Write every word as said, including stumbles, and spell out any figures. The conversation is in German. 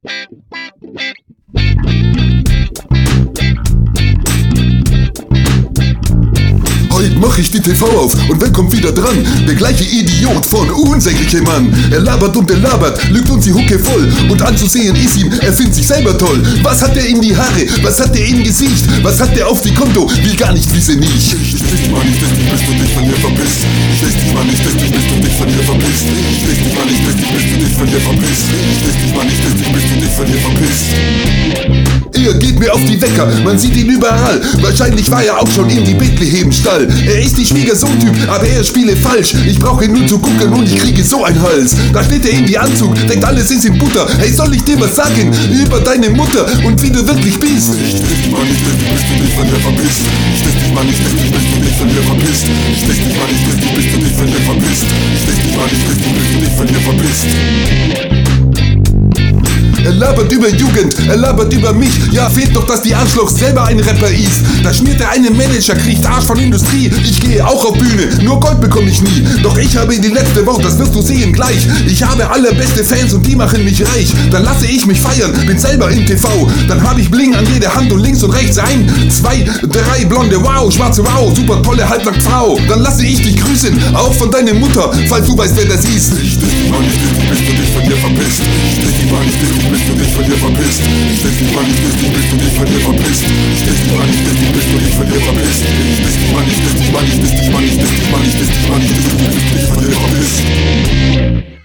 Heute mach ich die T V auf und wer kommt wieder dran? Der gleiche Idiot von unsägliche Mann. Er labert und er labert, lügt uns die Hucke voll. Und anzusehen ist ihm, er findet sich selber toll. Was hat er in die Haare? Was hat er im Gesicht? Was hat er auf die Konto? Will gar nicht, wisse nicht. Ich lass dich mal nicht, dass dich bist und dich von dir verpisst. Ich lass dich mal nicht, dass dich bist und dich von dir verpisst. Ich lass dich mal nicht, dass dich bist und dich von dir verpisst. Ich lass dich mal nicht, dass dich bist und dich von dir verpisst. Er geht mir auf die Wecker, man sieht ihn überall. Wahrscheinlich war er auch schon in die Bethlehem-Stall. Er ist die Schwiegersohn-Typ, aber er spiele falsch. Ich brauche ihn nur zu gucken und ich kriege so einen Hals. Da steht er in die Anzug, denkt alles ist in Butter. Hey, soll ich dir was sagen über deine Mutter und wie du wirklich bist? Ich lass dich mal nicht, dass dich bist und dich von dir verpisst. Ich lass dich mal nicht, dass dich bist und dich von dir verpisst. Ich lass dich mal nicht, dass dich bist und dich von dir verpisst. Ich lass dich mal nicht, dass dich bist und dich von dir verpisst. Er labert über Jugend, er labert über mich. Ja, fehlt doch, dass die Arschloch selber ein Rapper ist. Da schmiert er einen Manager, kriegt Arsch von Industrie. Ich gehe auch auf Bühne, nur Gold bekomme ich nie. Doch ich habe die letzte Wort, das wirst du sehen gleich. Ich habe allerbeste Fans und die machen mich reich. Dann lasse ich mich feiern, bin selber im T V. Dann habe ich Bling an jeder Hand und links und rechts ein, zwei, drei blonde, wow, schwarze, wow, super tolle Halbnacktfrau. Dann lasse ich dich grüßen, auch von deiner Mutter, falls du weißt, wer das ist. Ich lass dich mal nicht, dass dich bist und dich von dir verpisst. Ich lass dich mal nicht, dass dich bist und dich von dir verpisst. Ich lass dich mal nicht, dass dich bist und dich von dir verpisst. Ich lass dich mal nicht, dass dich bist und dich von dir verpisst. Ich lass dich mal nicht, dass dich mal nicht, dass dich mal nicht, dass dich mal nicht, dass dich mal nicht, dass dich bist und dich von dir verpisst.